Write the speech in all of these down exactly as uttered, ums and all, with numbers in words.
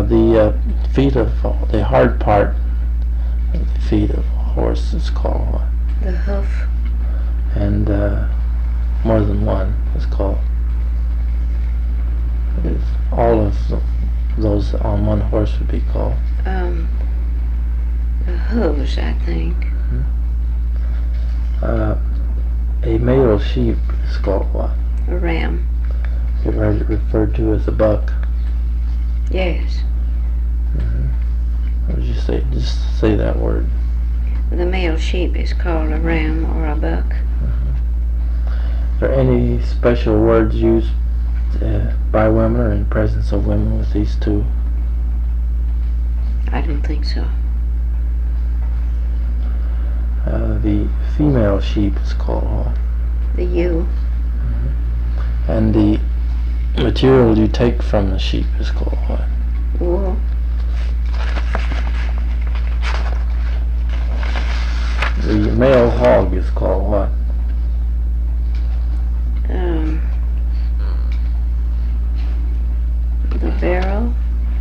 the uh, feet of the hard part of the feet of a horse is called what? The hoof. And uh, more than one is called. If all of the, those on one horse would be called. Um, the hooves, I think. Mm-hmm. Uh, a male sheep is called what? A ram. You've heard it referred to as a buck. Yes. Mm-hmm. What did you say? Just say that word. The male sheep is called a ram or a buck. Mm-hmm. Are there any special words used uh, by women or in presence of women with these two? I don't think so. Uh, the female sheep is called what? The ewe. Mm-hmm. And the material you take from the sheep is called what? Wool. The male hog is called what? Um, the barrow.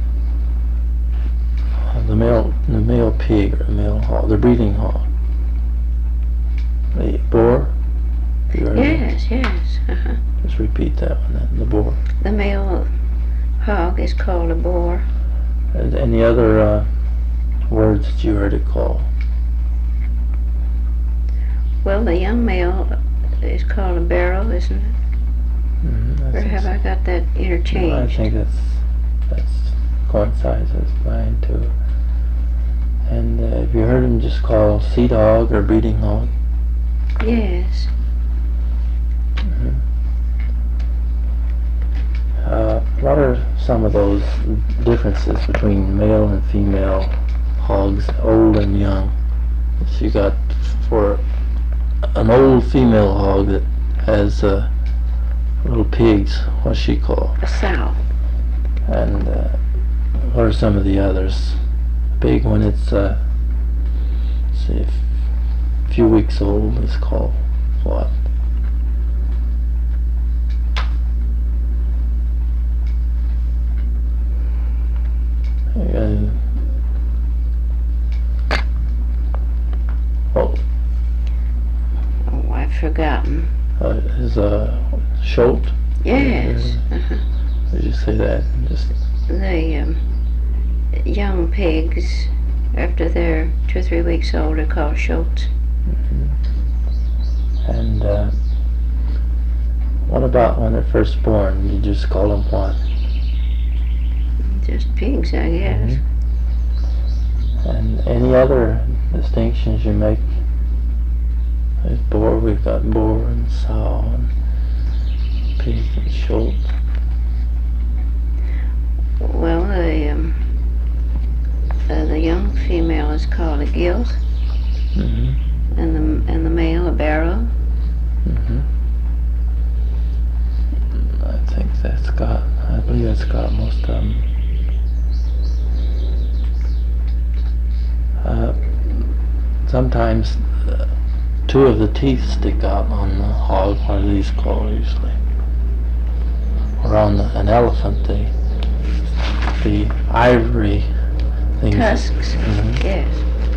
Uh, the male, the male pig or the male hog, the breeding hog. The boar. You heard Yes, it? yes. Uh-huh. Just repeat that one then. The boar. The male hog is called a boar. And any other uh, words that you heard it called? Well, the young male is called a barrow, isn't it? Mm-hmm, Or have I got that interchanged? No, I think that's that's coincides with mine too. And uh, have you heard him just called seed hog or breeding hog? Yes. Mm-hmm. Uh, what are some of those differences between male and female hogs, old and young? So you got for an old female hog that has uh, little pigs, what's she called? A sow. And uh, what are some of the others? Big when it's uh, say a few weeks old is called what? And oh, Oh, I've forgotten. uh, is a shoat? Yes. Uh-huh. Did you say that? Just The um, young pigs, after they're two or three weeks old, are called shoats. mm-hmm. And uh, what about when they're first born? You just call them what? Just pigs, I guess. Mm-hmm. And any other distinctions you make? There's boar, we've got boar and sow and pig and shoat. Well, the um, uh, the young female is called a gilt, Mm-hmm. and the and the male a barrow. Mm-hmm. I think that's got, I believe that's got most of them. Uh, sometimes uh, two of the teeth stick out on the hog. What are these called usually? Or on the, an elephant, the the ivory things. Tusks. Mhm. Yes.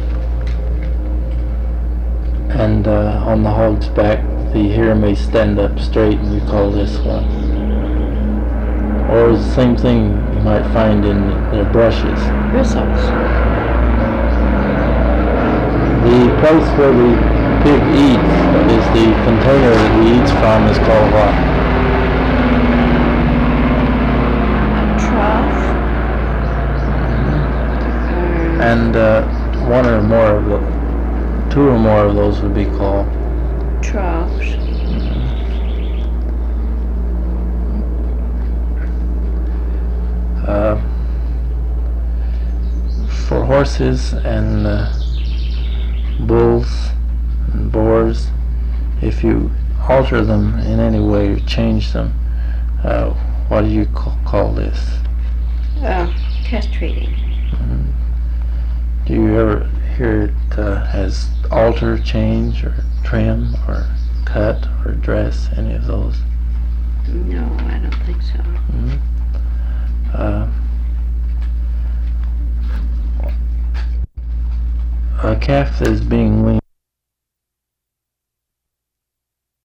And uh, on the hog's back, the hair may stand up straight, and we call this one. Or the same thing you might find in their brushes. Bristles. The place where the pig eats, that is the container that he eats from, is called what? A trough. Um, And uh, one or more of the, two or more of those would be called. troughs. Uh, for horses and uh, bulls and boars, if you alter them in any way or change them, uh, what do you ca- call this? Uh, castrating. Mhm. Do you ever hear it uh, as alter, change, or trim, or cut, or dress, any of those? No, I don't think so. Mhm. Uh, a calf that is being weaned